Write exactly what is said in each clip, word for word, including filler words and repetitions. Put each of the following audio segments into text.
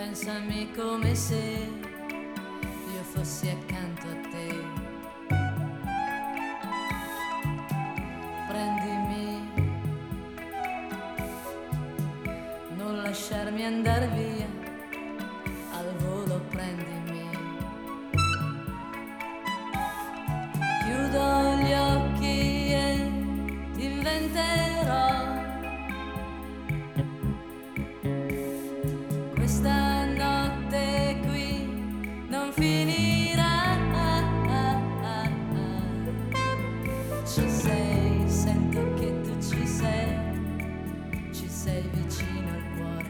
Pensami come se io fossi accanto a te. Prendimi, non lasciarmi andar via, al volo prendimi. Chiudo gli occhi e ti inventerò questa notte qui non finirà. Ci sei, sento che tu ci sei, ci sei vicino al cuore.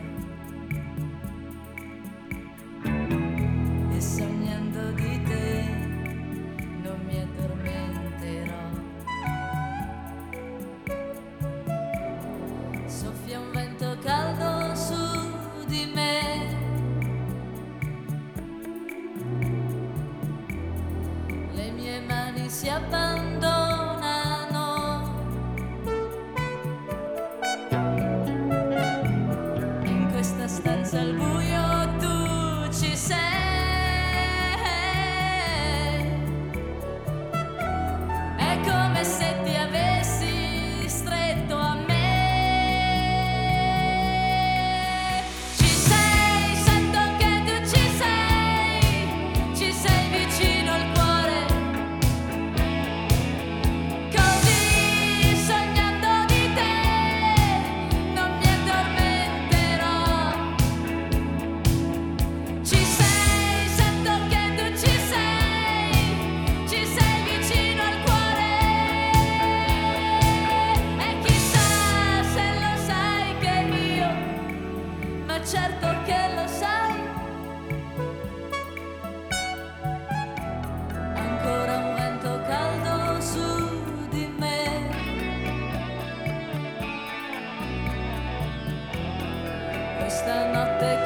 E sognando di te non mi addormenterò. Soffia un vento caldo su di me, le mie mani si abbandonano. In questa stanza al buio tu ci sei. È come se ti avessi stretto a me. Ci sei, sento che tu ci sei, ci sei vicino al cuore. Così sognando di te non mi addormenterò. Ci sei, sento che tu ci sei, ci sei vicino al cuore. E chissà se lo sai che io, ma certo che lo sai. Ancora un vento caldo su di me, questa notte